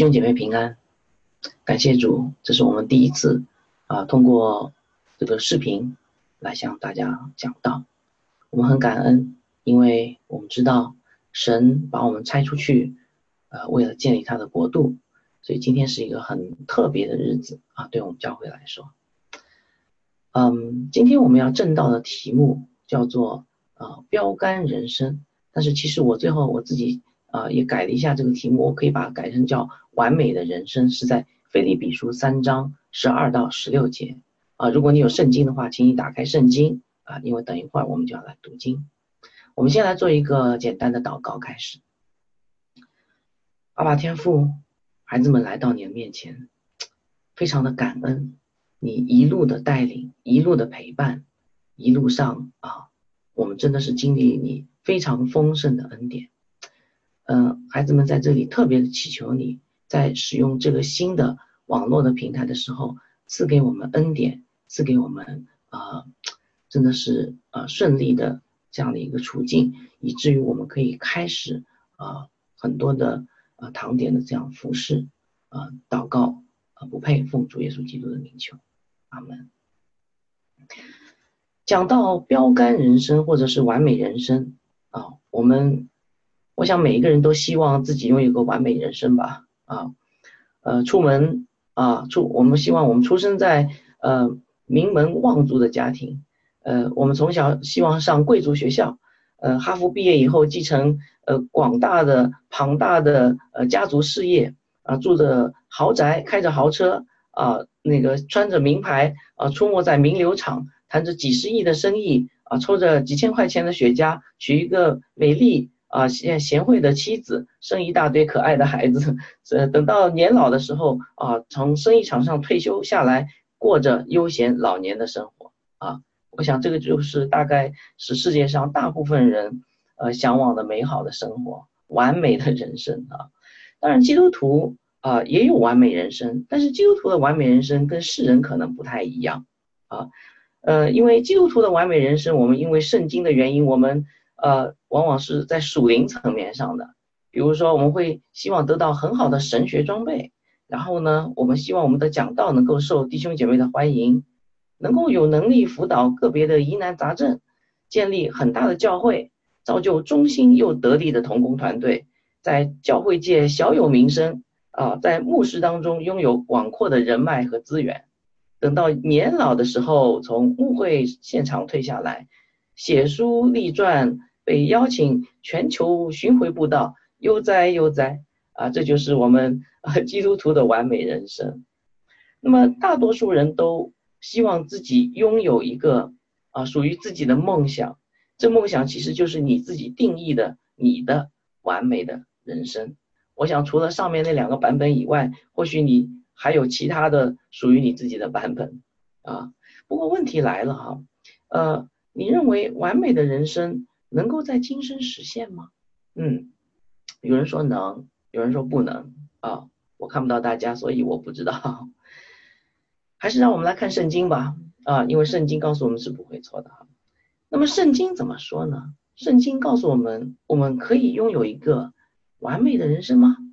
弟兄姐妹平安，感谢主，这是我们第一次通过这个视频来向大家讲道。我们很感恩，因为我们知道神把我们拆出去，为了建立他的国度，所以今天是一个很特别的日子对我们教会来说。今天我们要正道的题目叫做标杆人生，但是其实我最后我自己也改了一下这个题目，我可以把它改成叫完美的人生，是在腓立比书3章12到16节如果你有圣经的话，请你打开圣经因为等一会儿我们就要来读经。我们先来做一个简单的祷告开始。阿爸天父，孩子们来到你的面前，非常的感恩你一路的带领，一路的陪伴，一路上我们真的是经历你非常丰盛的恩典。孩子们在这里特别的祈求你，在使用这个新的网络的平台的时候，赐给我们恩典，赐给我们真的是顺利的这样的一个处境，以至于我们可以开始很多的堂点的这样服侍祷告不配奉主耶稣基督的名求，阿们。讲到标杆人生或者是完美人生我想每一个人都希望自己拥有一个完美人生吧我们希望我们出生在名门望族的家庭，我们从小希望上贵族学校，哈佛毕业以后继承广大的庞大的家族事业住着豪宅，开着豪车穿着名牌出没在名流场，谈着几十亿的生意抽着几千块钱的雪茄，娶一个美丽贤惠的妻子，生一大堆可爱的孩子，等到年老的时候从生意场上退休下来，过着悠闲老年的生活我想这个就是大概是世界上大部分人向往的美好的生活，完美的人生当然基督徒也有完美人生，但是基督徒的完美人生跟世人可能不太一样因为基督徒的完美人生，我们因为圣经的原因，我们往往是在属灵层面上的。比如说我们会希望得到很好的神学装备，然后呢我们希望我们的讲道能够受弟兄姐妹的欢迎，能够有能力辅导个别的疑难杂症，建立很大的教会，造就忠心又得力的同工团队，在教会界小有名声在牧师当中拥有广阔的人脉和资源，等到年老的时候从牧会现场退下来，写书立传，被邀请全球巡回布道，悠哉悠哉这就是我们基督徒的完美人生。那么大多数人都希望自己拥有一个属于自己的梦想，这梦想其实就是你自己定义的你的完美的人生。我想除了上面那2个版本以外，或许你还有其他的属于你自己的版本不过问题来了你认为完美的人生能够在今生实现吗？有人说能，有人说不能我看不到大家，所以我不知道还是让我们来看圣经吧因为圣经告诉我们是不会错的那么圣经怎么说呢？圣经告诉我们，我们可以拥有一个完美的人生吗？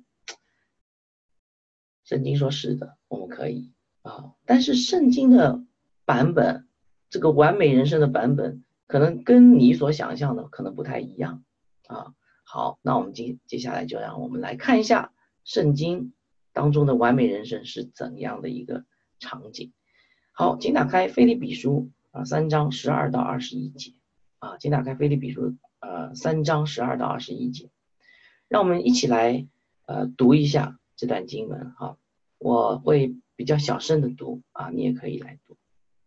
圣经说是的，我们可以但是圣经的版本，这个完美人生的版本可能跟你所想象的可能不太一样好，那我们接下来就让我们来看一下圣经当中的完美人生是怎样的一个场景。好，请打开腓立比书3章12到21节请打开腓立比书3章12到21节，让我们一起来读一下这段经文我会比较小声的读你也可以来读。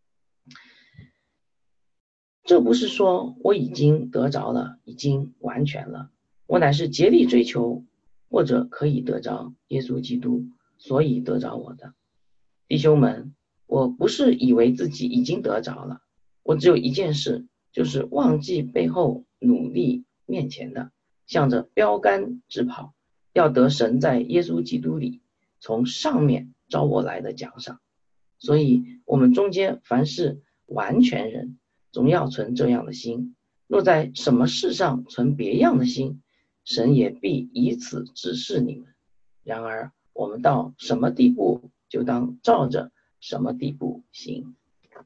这不是说我已经得着了，已经完全了，我乃是竭力追求，或者可以得着耶稣基督，所以得着我的。弟兄们，我不是以为自己已经得着了，我只有一件事，就是忘记背后，努力面前的，向着标杆直跑，要得神在耶稣基督里从上面招我来的奖赏。所以我们中间凡是完全人，总要存这样的心，若在什么事上存别样的心，神也必以此指示你们。然而我们到什么地步就当照着什么地步行。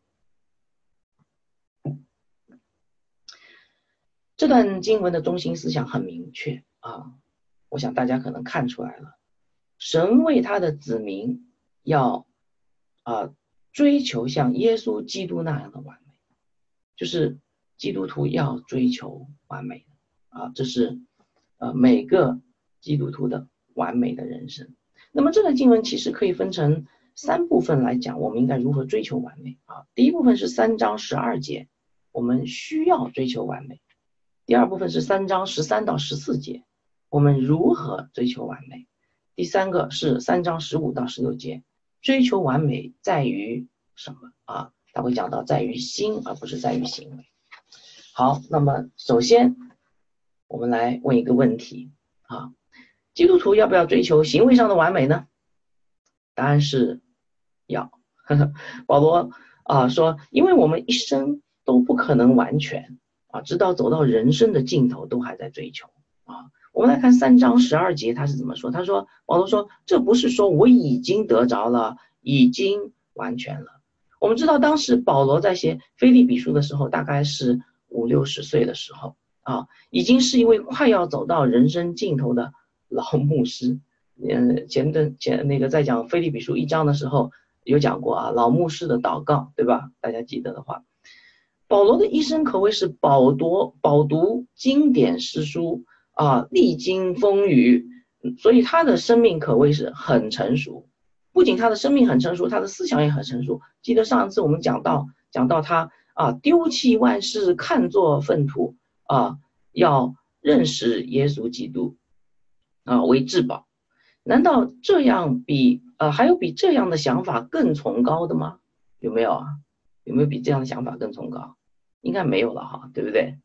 这段经文的中心思想很明确啊，我想大家可能看出来了，神为他的子民要追求像耶稣基督那样的完美，就是基督徒要追求完美啊，这是每个基督徒的完美的人生。那么这个经文其实可以分成3部分来讲，我们应该如何追求完美啊。第一部分是3章12节，我们需要追求完美。第二部分是3章13到14节，我们如何追求完美。第三个是3章15到16节，追求完美在于什么啊？他会讲到在于心，而不是在于行为。好，那么首先我们来问一个问题啊，基督徒要不要追求行为上的完美呢？答案是要。保罗说，因为我们一生都不可能完全直到走到人生的尽头都还在追求我们来看3章12节他是怎么说，他说，保罗说，这不是说我已经得着了，已经完全了。我们知道当时保罗在写腓立比书的时候大概是50、60岁的时候已经是一位快要走到人生尽头的老牧师。在讲腓立比书1章的时候有讲过老牧师的祷告，对吧？大家记得的话，保罗的一生可谓是饱读经典诗书历经风雨，所以他的生命可谓是很成熟。不仅他的生命很成熟，他的思想也很成熟。记得上一次我们讲到他丢弃万事，看作粪土要认识耶稣基督为至宝。难道这样还有比这样的想法更崇高的吗？有没有有没有比这样的想法更崇高？应该没有了对不对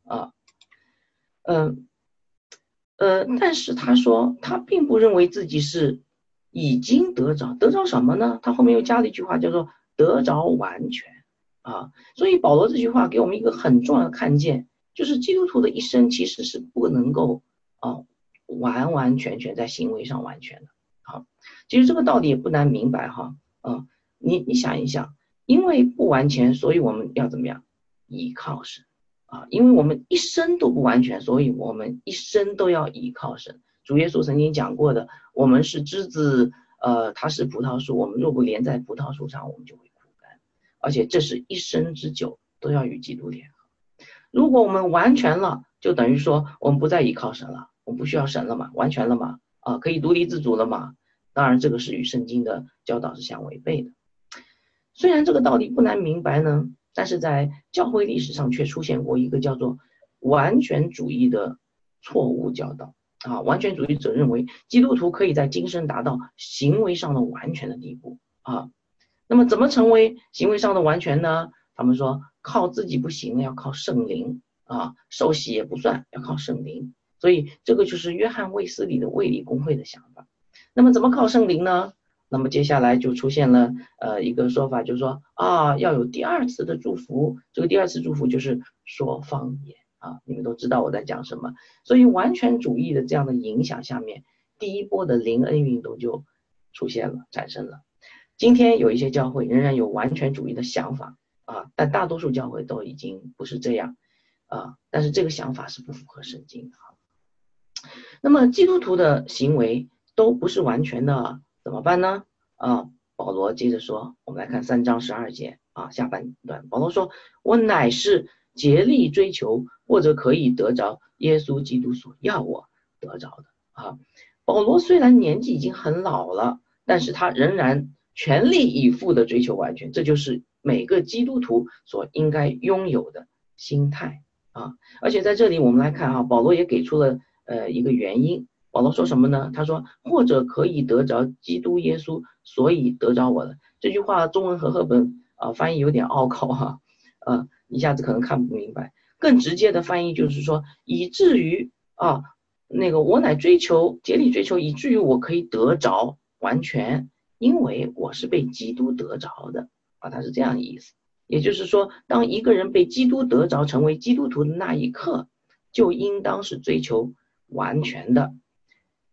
但是他说他并不认为自己是已经得着什么呢？他后面又加了一句话叫做得着完全所以保罗这句话给我们一个很重要的看见，就是基督徒的一生其实是不能够完完全全在行为上完全的其实这个道理也不难明白你想一想，因为不完全，所以我们要怎么样依靠神因为我们一生都不完全，所以我们一生都要依靠神。主耶稣曾经讲过的，我们是枝子他是葡萄树，我们若不连在葡萄树上，我们就会枯干，而且这是一生之久都要与基督联合。如果我们完全了，就等于说我们不再依靠神了，我们不需要神了嘛，完全了嘛可以独立自主了嘛。当然这个是与圣经的教导是相违背的。虽然这个道理不难明白呢，但是在教会历史上却出现过一个叫做完全主义的错误教导完全主义者认为基督徒可以在今生达到行为上的完全的地步那么怎么成为行为上的完全呢？他们说靠自己不行，要靠圣灵受洗也不算，要靠圣灵。所以这个就是约翰卫斯理的卫理公会的想法。那么怎么靠圣灵呢？那么接下来就出现了一个说法，就是说要有第二次的祝福，这个第二次祝福就是说方言你们都知道我在讲什么。所以完全主义的这样的影响下面，第一波的灵恩运动就出现了，产生了。今天有一些教会仍然有完全主义的想法但大多数教会都已经不是这样但是这个想法是不符合圣经的那么基督徒的行为都不是完全的，怎么办呢保罗接着说，我们来看3章12节下半段，保罗说，我乃是竭力追求，或者可以得着耶稣基督所要我得着的保罗虽然年纪已经很老了，但是他仍然全力以赴的追求完全，这就是每个基督徒所应该拥有的心态而且在这里我们来看保罗也给出了一个原因。保罗说什么呢？他说或者可以得着基督耶稣，所以得着我的。这句话中文和合本翻译有点拗口一下子可能看不明白。更直接的翻译就是说，以至于我乃追求，竭力追求，以至于我可以得着完全，因为我是被基督得着的他是这样的意思。也就是说，当一个人被基督得着，成为基督徒的那一刻，就应当是追求完全的。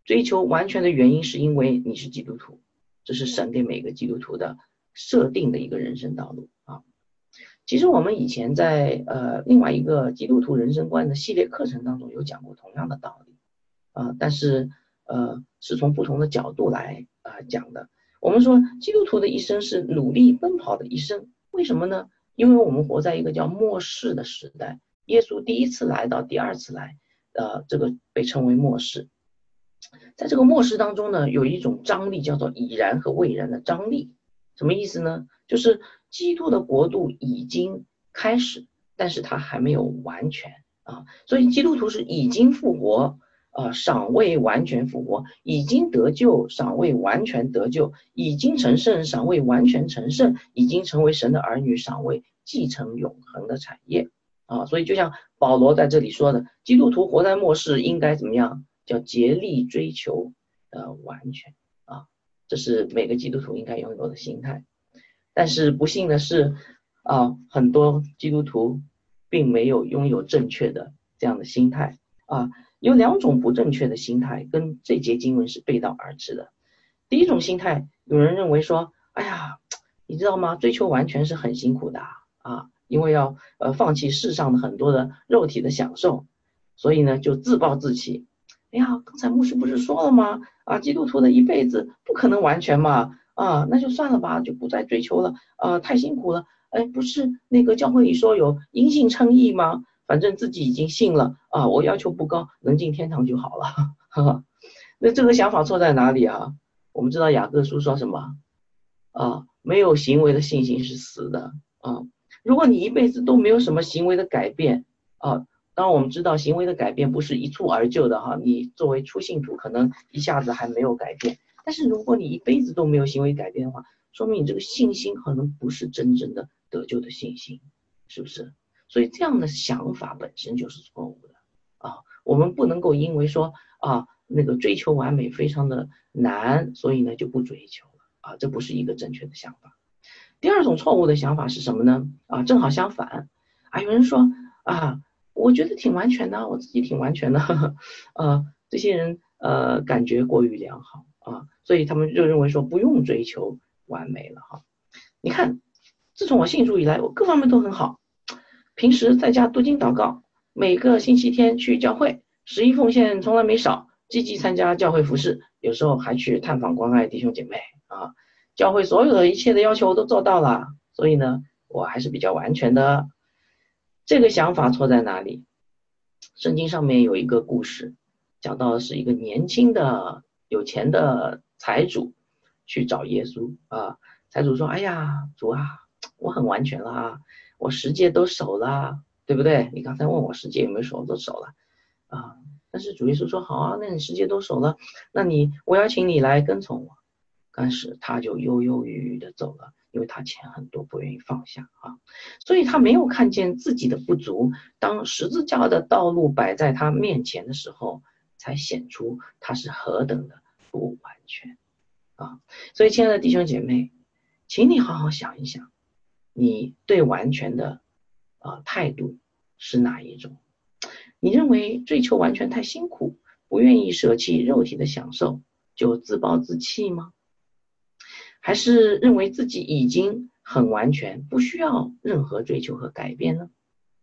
追求完全的原因是因为你是基督徒，这是神给每个基督徒的设定的一个人生道路啊。其实我们以前在另外一个基督徒人生观的系列课程当中有讲过同样的道理但是是从不同的角度来讲的。我们说基督徒的一生是努力奔跑的一生，为什么呢？因为我们活在一个叫末世的时代，耶稣第一次来到第二次来这个被称为末世。在这个末世当中呢，有一种张力叫做已然和未然的张力。什么意思呢？就是基督的国度已经开始，但是它还没有完全所以基督徒是已经复活尚未完全复活，已经得救尚未完全得救，已经成圣尚未完全成圣，已经成为神的儿女尚未继承永恒的产业所以就像保罗在这里说的，基督徒活在末世应该怎么样？叫竭力追求完全这是每个基督徒应该拥有的心态。但是不幸的是很多基督徒并没有拥有正确的这样的心态有两种不正确的心态跟这节经文是背道而驰的。第一种心态，有人认为说，哎呀，你知道吗？追求完全是很辛苦的因为要放弃世上的很多的肉体的享受，所以呢就自暴自弃。哎呀，刚才牧师不是说了吗？基督徒的一辈子不可能完全嘛那就算了吧，就不再追求了太辛苦了。不是那个教会里说有因信称义吗？反正自己已经信了我要求不高，能进天堂就好了那这个想法错在哪里我们知道雅各书说什么没有行为的信心是死的如果你一辈子都没有什么行为的改变当然我们知道行为的改变不是一蹴而就的你作为初信徒可能一下子还没有改变，但是如果你一辈子都没有行为改变的话，说明你这个信心可能不是真正的得救的信心，是不是？所以这样的想法本身就是错误的我们不能够因为说那个追求完美非常的难，所以呢就不追求了这不是一个正确的想法。第二种错误的想法是什么呢正好相反有人说我觉得挺完全的，我自己挺完全的这些人感觉过于良好所以他们就认为说不用追求完美了你看自从我信主以来，我各方面都很好，平时在家读经祷告，每个星期天去教会，11奉献从来没少，积极参加教会服事，有时候还去探访关爱弟兄姐妹教会所有的一切的要求都做到了，所以呢我还是比较完全的。这个想法错在哪里？圣经上面有一个故事，讲到的是一个年轻的有钱的财主去找耶稣财主说，哎呀主我很完全了我十诫都守了，对不对？你刚才问我十诫有没有守，都守了但是主耶稣说，好那你十诫都守了，那我邀请你来跟从我。但是他就犹犹豫豫的走了，因为他钱很多，不愿意放下所以他没有看见自己的不足，当十字架的道路摆在他面前的时候，才显出他是何等的不完全所以亲爱的弟兄姐妹，请你好好想一想，你对完全的态度是哪一种？你认为追求完全太辛苦，不愿意舍弃肉体的享受，就自暴自弃吗？还是认为自己已经很完全，不需要任何追求和改变呢？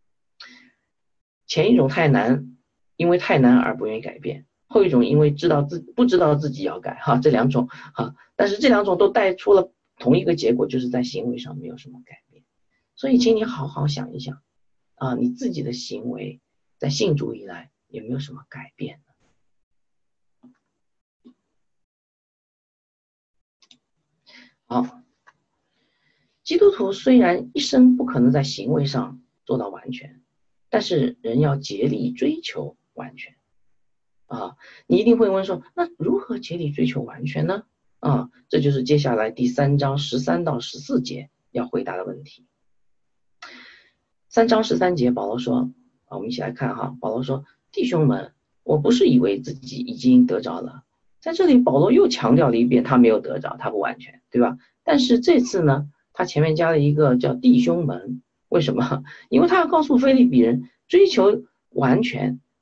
前一种太难，因为太难而不愿意改变，后一种因为不知道自己要改这两种但是这两种都带出了同一个结果，就是在行为上没有什么改变。所以请你好好想一想你自己的行为在信主以来有没有什么改变呢？好，基督徒虽然一生不可能在行为上做到完全，但是人要竭力追求完全你一定会问说，那如何竭力追求完全呢这就是接下来第3章13到14节要回答的问题。3章13节保罗说我们一起来看保罗说，弟兄们，我不是以为自己已经得着了。在这里保罗又强调了一遍他没有得着，他不完全，对吧？但是这次呢，他前面加了一个叫弟兄们，为什么？因为他要告诉腓立比人，追求完全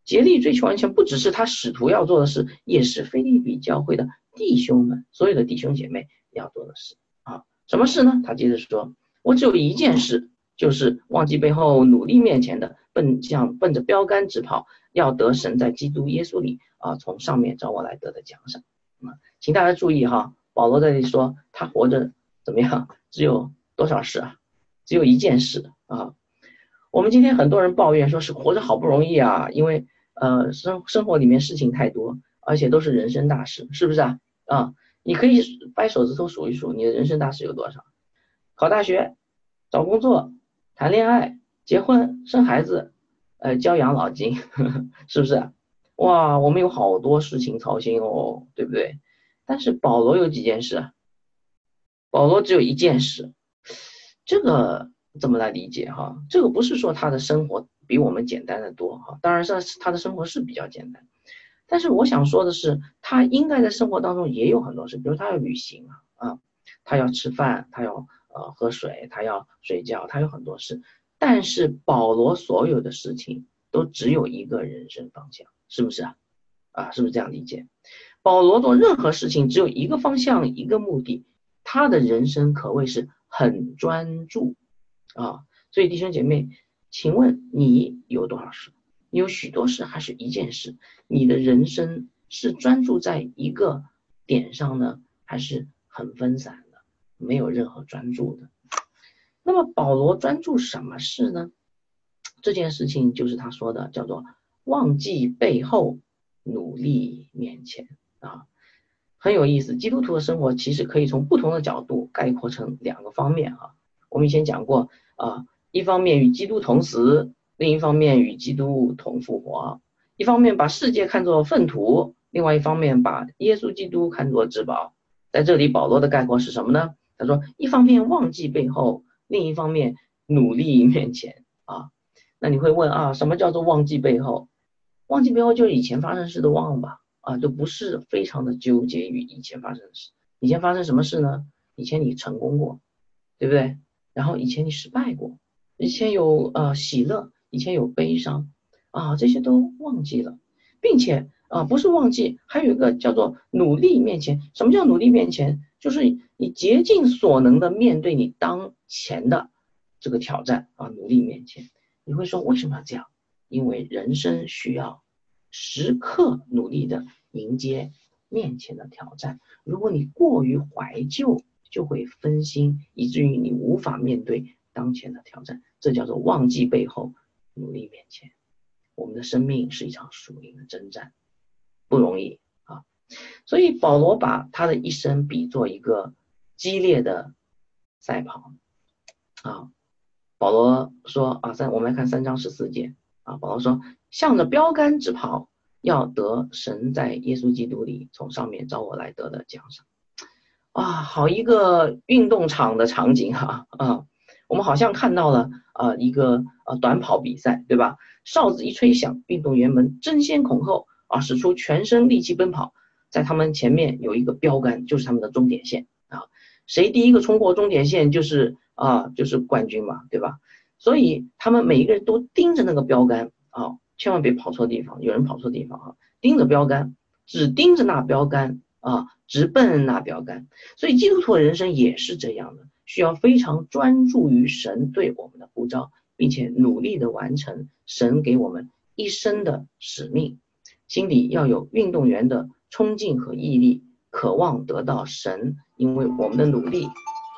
竭力追求完全，不只是他使徒要做的事，也是腓立比教会的弟兄们，所有的弟兄姐妹要做的事啊。什么事呢？他接着说，我只有一件事，就是忘记背后，努力面前的，奔着标杆直跑，要得神在基督耶稣里从上面找我来得的奖赏。请大家注意哈，保罗在这里说他活着怎么样，只有多少事啊？只有一件事啊。我们今天很多人抱怨说是活着好不容易啊，因为生活里面事情太多，而且都是人生大事，是不是啊？你可以掰手指头数一数你的人生大事有多少。考大学，找工作，谈恋爱，结婚，生孩子，交养老金，是不是？哇，我们有好多事情操心哦，对不对？但是保罗有几件事？保罗只有一件事，这个怎么来理解哈？这个不是说他的生活比我们简单的多哈，当然是他的生活是比较简单，但是我想说的是，他应该在生活当中也有很多事，比如他要旅行他要吃饭，他要喝水，他要睡觉，他有很多事。但是保罗所有的事情都只有一个人生方向，是不是是不是这样理解？保罗做任何事情只有一个方向，一个目的，他的人生可谓是很专注所以弟兄姐妹，请问你有多少事？你有许多事还是一件事？你的人生是专注在一个点上呢，还是很分散的，没有任何专注的？那么保罗专注什么事呢？这件事情就是他说的，叫做忘记背后，努力面前很有意思。基督徒的生活其实可以从不同的角度概括成两个方面我们以前讲过一方面与基督同死，另一方面与基督同复活。一方面把世界看作粪土，另外一方面把耶稣基督看作至宝。在这里保罗的概括是什么呢？他说一方面忘记背后，另一方面努力面前那你会问什么叫做忘记背后？忘记背后就是以前发生的事都忘了吧就不是非常的纠结于以前发生的事。以前发生什么事呢？以前你成功过，对不对？然后以前你失败过，以前有喜乐，以前有悲伤这些都忘记了，并且不是忘记，还有一个叫做努力面前。什么叫努力面前？就是你竭尽所能的面对你当前的这个挑战努力面前。你会说为什么要这样？因为人生需要时刻努力的迎接面前的挑战。如果你过于怀旧，就会分心，以至于你无法面对当前的挑战。这叫做忘记背后，努力面前。我们的生命是一场属灵的征战，不容易所以保罗把他的一生比作一个激烈的赛跑保罗说我们来看3章14节保罗说向着标杆直跑，要得神在耶稣基督里从上面召我来得的奖赏好一个运动场的场景我们好像看到了一个短跑比赛，对吧？哨子一吹响，运动员们争先恐后使出全身力气奔跑，在他们前面有一个标杆，就是他们的终点线谁第一个冲过终点线就是冠军嘛，对吧？所以他们每一个人都盯着那个标杆千万别跑错地方，有人跑错地方盯着标杆，只盯着那标杆直奔那标杆。所以基督徒的人生也是这样的，需要非常专注于神对我们的呼召，并且努力的完成神给我们一生的使命。心里要有运动员的冲劲和毅力，渴望得到神因为我们的努力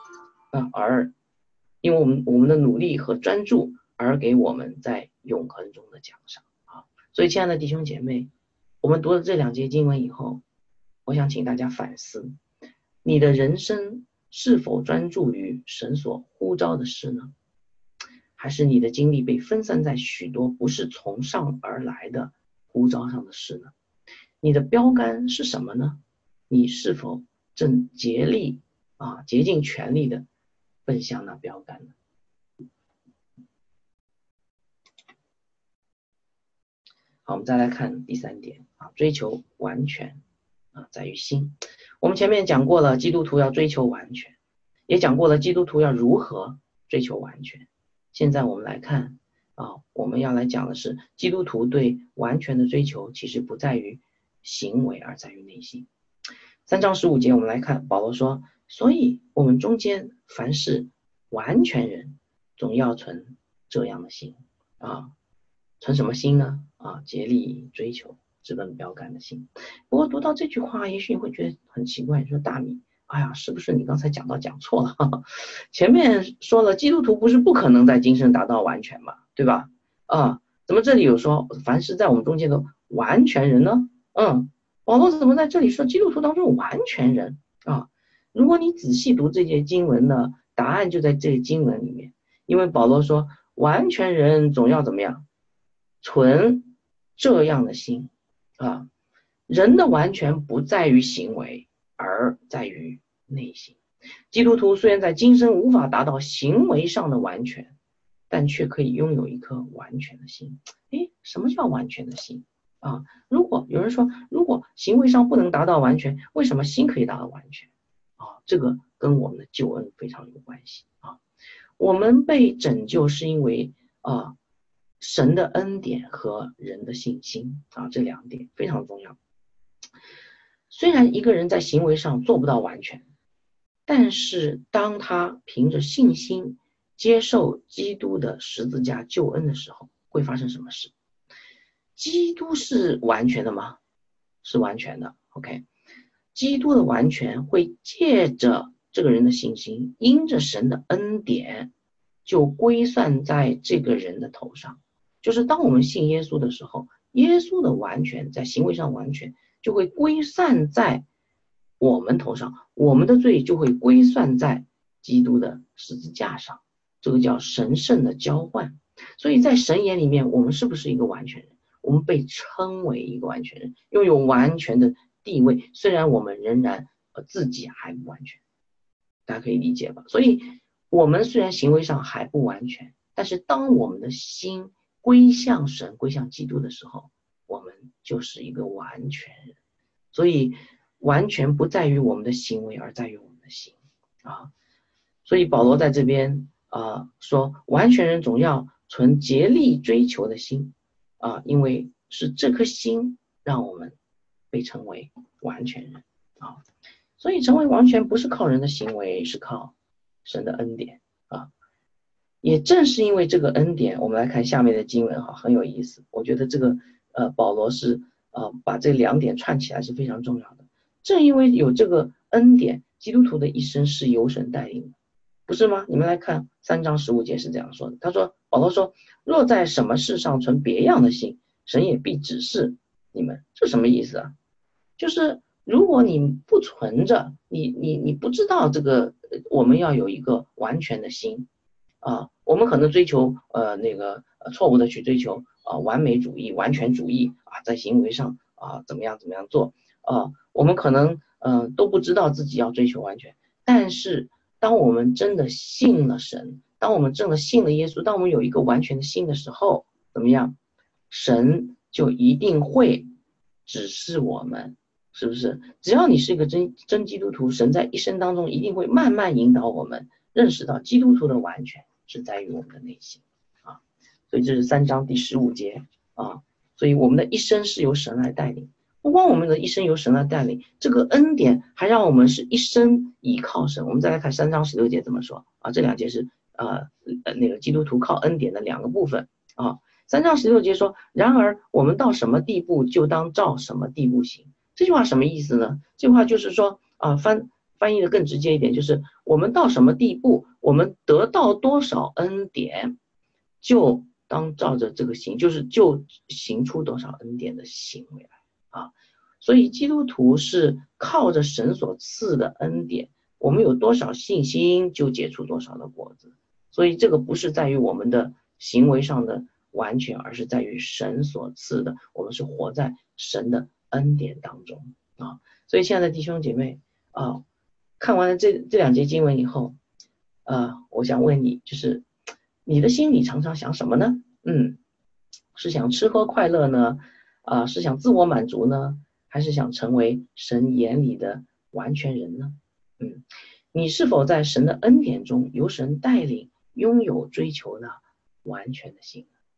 因为我们的努力和专注而给我们在永恒中的奖赏所以亲爱的弟兄姐妹，我们读了这2节经文以后，我想请大家反思，你的人生是否专注于神所呼召的事呢？还是你的精力被分散在许多不是从上而来的呼召上的事呢？你的标杆是什么呢？你是否正竭尽全力的奔向那标杆呢？好，我们再来看第3点追求完全在于心。我们前面讲过了，基督徒要追求完全，也讲过了基督徒要如何追求完全。现在我们来看我们要来讲的是基督徒对完全的追求其实不在于行为，而在于内心。3章15节我们来看，保罗说，所以我们中间凡是完全人，总要存这样的心存什么心呢？竭力追求直奔标杆的心。不过读到这句话，也许你会觉得很奇怪，你说大米，哎呀，是不是你刚才讲错了？前面说了，基督徒不是不可能在今生达到完全嘛，对吧？怎么这里有说凡是在我们中间的完全人呢？保罗怎么在这里说基督徒当中完全人如果你仔细读这节经文呢，答案就在这个经文里面。因为保罗说完全人总要怎么样？存这样的心人的完全不在于行为，而在于内心。基督徒虽然在今生无法达到行为上的完全，但却可以拥有一颗完全的心。什么叫完全的心如果有人说，如果行为上不能达到完全，为什么心可以达到完全这个跟我们的救恩非常有关系我们被拯救是因为神的恩典和人的信心这两点非常重要。虽然一个人在行为上做不到完全，但是当他凭着信心接受基督的十字架救恩的时候，会发生什么事？基督是完全的吗？是完全的 OK。 基督的完全会借着这个人的信心，因着神的恩典就归算在这个人的头上。就是当我们信耶稣的时候，耶稣的完全在行为上完全就会归算在我们头上，我们的罪就会归算在基督的十字架上，这个叫神圣的交换。所以在神眼里面，我们是不是一个完全人？我们被称为一个完全人，拥有完全的地位，虽然我们仍然自己还不完全，大家可以理解吧？所以我们虽然行为上还不完全，但是当我们的心归向神，归向基督的时候，我们就是一个完全人。所以完全不在于我们的行为，而在于我们的心所以保罗在这边说，完全人总要存竭力追求的心因为是这颗心让我们被称为完全人所以成为完全不是靠人的行为，是靠神的恩典也正是因为这个恩典，我们来看下面的经文很有意思。我觉得这个保罗是把这两点串起来是非常重要的。正因为有这个恩典，基督徒的一生是由神带领的，不是吗？你们来看3章15节是这样说的，保罗说，若在什么事上存别样的心，神也必指示你们。这什么意思就是如果你不存着，你不知道这个我们要有一个完全的心我们可能追求错误的去追求完美主义、完全主义在行为上怎么样做我们可能都不知道自己要追求完全。但是当我们真的信了神，当我们真的信了耶稣，当我们有一个完全的心的时候，怎么样？神就一定会指示我们，是不是？只要你是一个真基督徒，神在一生当中一定会慢慢引导我们认识到基督徒的完全是在于我们的内心所以这是3章第15节所以我们的一生是由神来带领。不光我们的一生由神来带领，这个恩典还让我们是一生依靠神。我们再来看3章16节怎么说这两节是基督徒靠恩典的两个部分3章16节说，然而我们到什么地步就当照什么地步行。这句话什么意思呢？这句话就是说翻译的更直接一点，就是我们到什么地步，我们得到多少恩典，就当照着这个行，就行出多少恩典的行为来所以基督徒是靠着神所赐的恩典，我们有多少信心就结出多少的果子。所以这个不是在于我们的行为上的完全，而是在于神所赐的，我们是活在神的恩典当中所以亲爱的弟兄姐妹看完了这两节经文以后我想问你，就是你的心里常常想什么呢？是想吃喝快乐呢是想自我满足呢，还是想成为神眼里的完全人呢？你是否在神的恩典中由神带领，拥有追求的完全的心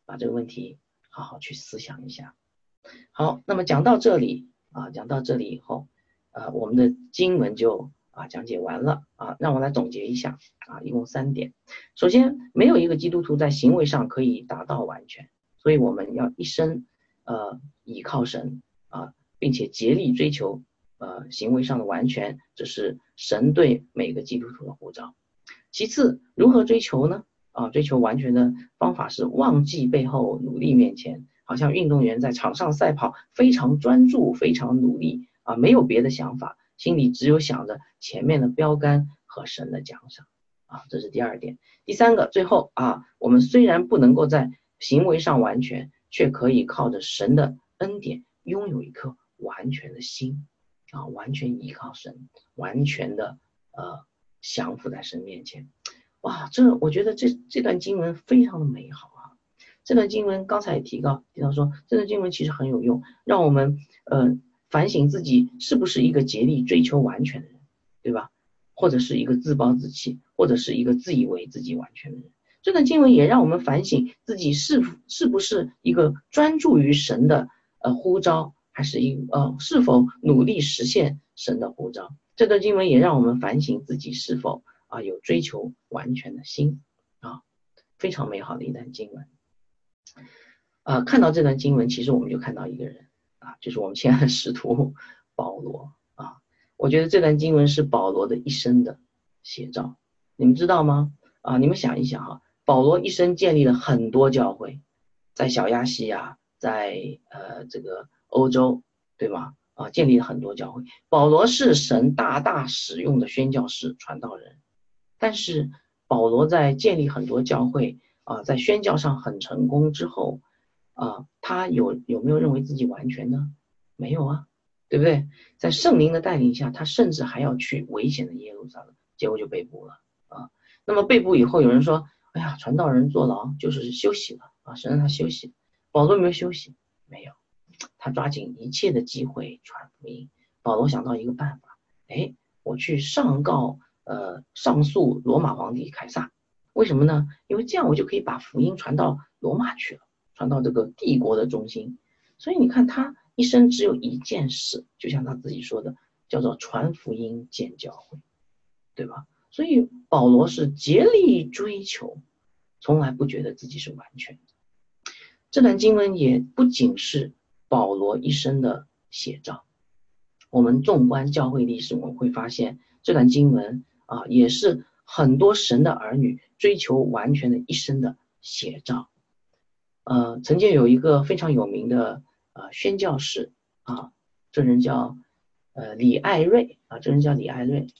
把这个问题好好去思想一下。好，那么讲到这里以后，我们的经文就讲解完了让我来总结一下一共3点。首先，没有一个基督徒在行为上可以达到完全，所以我们要一生倚靠神并且竭力追求行为上的完全，这是神对每个基督徒的呼召。其次，如何追求呢？追求完全的方法是忘记背后，努力面前。好像运动员在场上赛跑，非常专注，非常努力没有别的想法，心里只有想着前面的标杆和神的奖赏这是第2点。第3个，最后我们虽然不能够在行为上完全，却可以靠着神的恩典拥有一颗完全的心完全依靠神，完全的降服在神面前。哇，我觉得这段经文非常的美好这段经文刚才也提到说，这段经文其实很有用，让我们反省自己是不是一个竭力追求完全的人，对吧？或者是一个自暴自弃，或者是一个自以为自己完全的人。这段经文也让我们反省自己是不是一个专注于神的呼召，还是是否努力实现神的呼召。这段经文也让我们反省自己是否有追求完全的心非常美好的一段经文。看到这段经文，其实我们就看到一个人就是我们亲爱的使徒保罗我觉得这段经文是保罗的一生的写照。你们知道吗？你们想一想保罗一生建立了很多教会，在小亚细亚，在这个欧洲，对吗？建立了很多教会。保罗是神大大使用的宣教士、传道人，但是保罗在建立很多教会在宣教上很成功之后他有没有认为自己完全呢？没有对不对？在圣灵的带领下，他甚至还要去危险的耶路撒冷，结果就被捕了那么被捕以后，有人说，哎呀，传道人坐牢就是休息了神让他休息。保罗有没有休息？没有，他抓紧一切的机会传福音。保罗想到一个办法，我去上诉罗马皇帝凯撒。为什么呢？因为这样我就可以把福音传到罗马去了，传到这个帝国的中心。所以你看他一生只有一件事，就像他自己说的，叫做传福音建教会，对吧？所以保罗是竭力追求，从来不觉得自己是完全的。这段经文也不仅是保罗一生的写照，我们纵观教会历史，我们会发现这段经文也是很多神的儿女追求完全的一生的写照。曾经有一个非常有名的宣教士这人叫李爱瑞这人叫李爱瑞。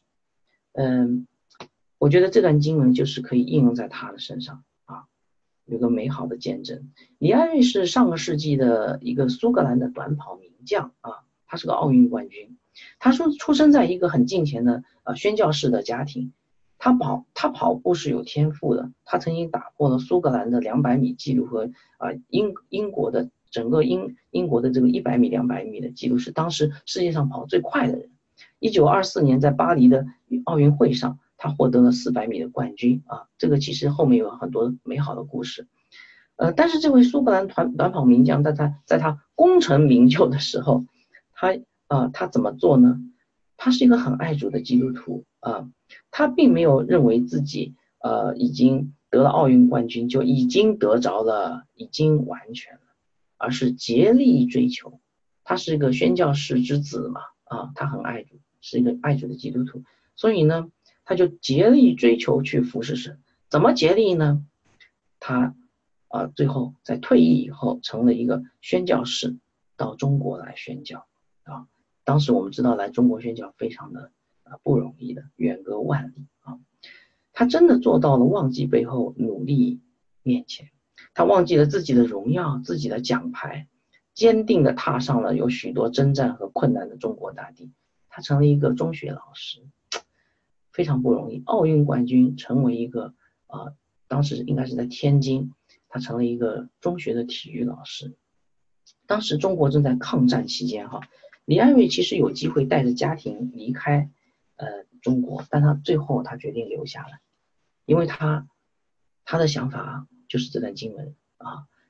我觉得这段经文就是可以应用在他的身上有个美好的见证。李爱瑞是上个世纪的一个苏格兰的短跑名将他是个奥运冠军。他说出生在一个很敬虔的宣教士的家庭，他跑步是有天赋的，他曾经打破了苏格兰的200米记录和英国的整个英国的这个100米200米的记录，是当时世界上跑最快的人。1924年在巴黎的奥运会上，他获得了400米的冠军这个其实后面有很多美好的故事。但是这位苏格兰短跑名将在他功成名就的时候，他怎么做呢？他是一个很爱主的基督徒他并没有认为自己已经得了奥运冠军就已经得着了，已经完全了，而是竭力追求。他是一个宣教士之子嘛他很爱主，是一个爱主的基督徒，所以呢他就竭力追求去服侍神。怎么竭力呢？他最后在退役以后成了一个宣教士，到中国来宣教当时我们知道来中国宣教非常的不容易的，远隔万里他真的做到了忘记背后，努力面前。他忘记了自己的荣耀，自己的奖牌，坚定的踏上了有许多征战和困难的中国大地。他成了一个中学老师，非常不容易。奥运冠军，成为一个当时应该是在天津，他成了一个中学的体育老师。当时中国正在抗战期间李安瑞其实有机会带着家庭离开中国，但他最后他决定留下来，因为他的想法就是这段经文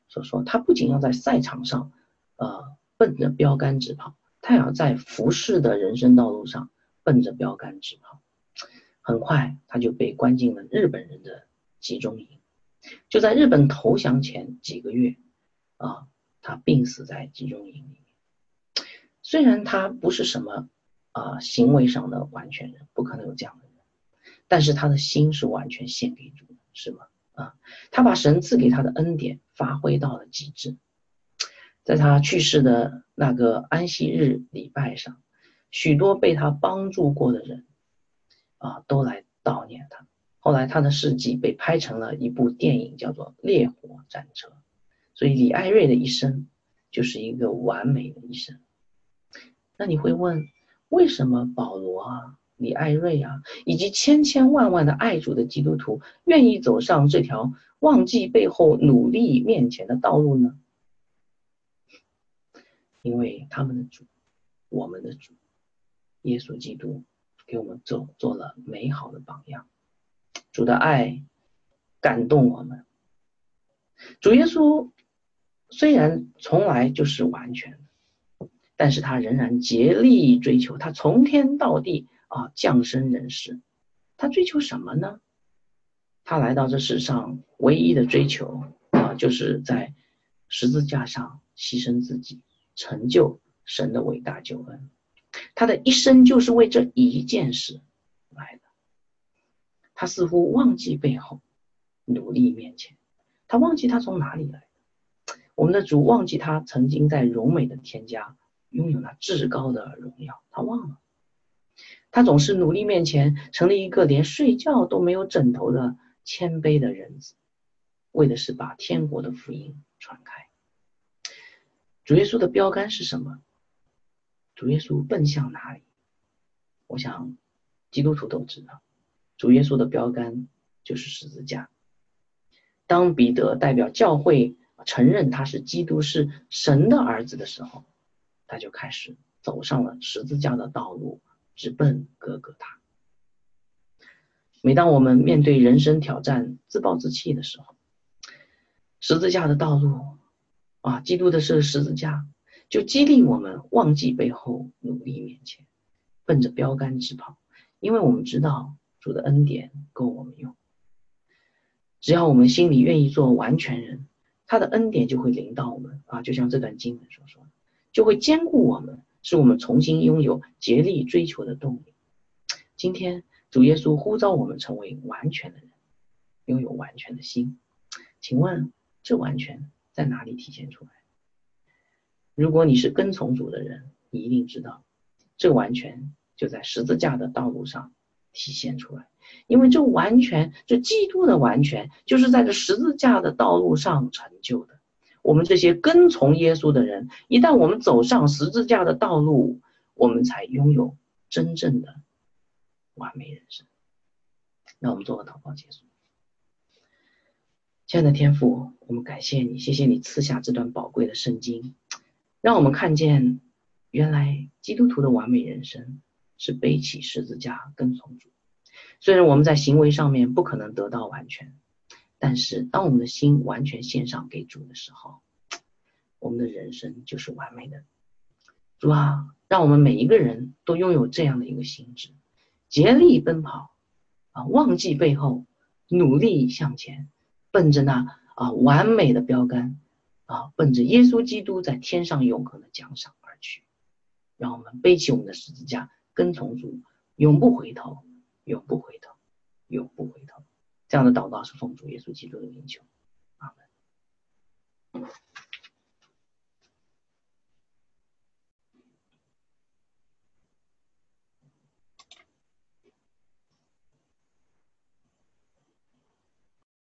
所说，他不仅要在赛场上奔着标杆直跑，他也要在服侍的人生道路上奔着标杆直跑。很快他就被关进了日本人的集中营。就在日本投降前几个月他病死在集中营里面。虽然他不是什么行为上的完全人，不可能有这样的人，但是他的心是完全献给主的，是吗？他把神赐给他的恩典发挥到了极致。在他去世的那个安息日礼拜上，许多被他帮助过的人都来悼念他。后来他的事迹被拍成了一部电影，叫做《烈火战车》。所以李艾瑞的一生就是一个完美的一生。那你会问，为什么保罗李艾瑞以及千千万万的爱主的基督徒愿意走上这条忘记背后努力面前的道路呢？因为他们的主，我们的主耶稣基督给我们做了美好的榜样。主的爱感动我们。主耶稣虽然从来就是完全的，但是他仍然竭力追求，他从天到地降生人世。他追求什么呢？他来到这世上唯一的追求就是在十字架上牺牲自己，成就神的伟大救恩。他的一生就是为这一件事来的。他似乎忘记背后，努力面前。他忘记他从哪里来的。我们的主忘记他曾经在荣美的天家拥有那至高的荣耀，他忘了。他总是努力面前，成了一个连睡觉都没有枕头的谦卑的人子，为的是把天国的福音传开。主耶稣的标杆是什么？主耶稣奔向哪里？我想基督徒都知道，主耶稣的标杆就是十字架。当彼得代表教会承认他是基督，是神的儿子的时候，他就开始走上了十字架的道路，直奔哥哥他。每当我们面对人生挑战自暴自弃的时候，十字架的道路基督的是十字架，就激励我们忘记背后，努力面前，奔着标杆直跑。因为我们知道主的恩典够我们用。只要我们心里愿意做完全人，他的恩典就会临到我们就像这段经文所说的，就会坚固我们，使我们重新拥有竭力追求的动力。今天主耶稣呼召我们成为完全的人，拥有完全的心。请问这完全在哪里体现出来？如果你是跟从主的人，你一定知道这完全就在十字架的道路上体现出来。因为这完全，这基督的完全就是在这十字架的道路上成就的。我们这些跟从耶稣的人，一旦我们走上十字架的道路，我们才拥有真正的完美人生。那我们做个祷告结束。亲爱的天父，我们感谢你，谢谢你赐下这段宝贵的圣经，让我们看见原来基督徒的完美人生是背起十字架跟从主。虽然我们在行为上面不可能得到完全，但是当我们的心完全献上给主的时候，我们的人生就是完美的。主让我们每一个人都拥有这样的一个心智，竭力奔跑忘记背后，努力向前，奔着那完美的标杆奔着耶稣基督在天上永恒的奖赏而去。让我们背起我们的十字架，跟从主，永不回头，永不回头，永不回头。这样的祷告是奉主耶稣基督的名求。阿们。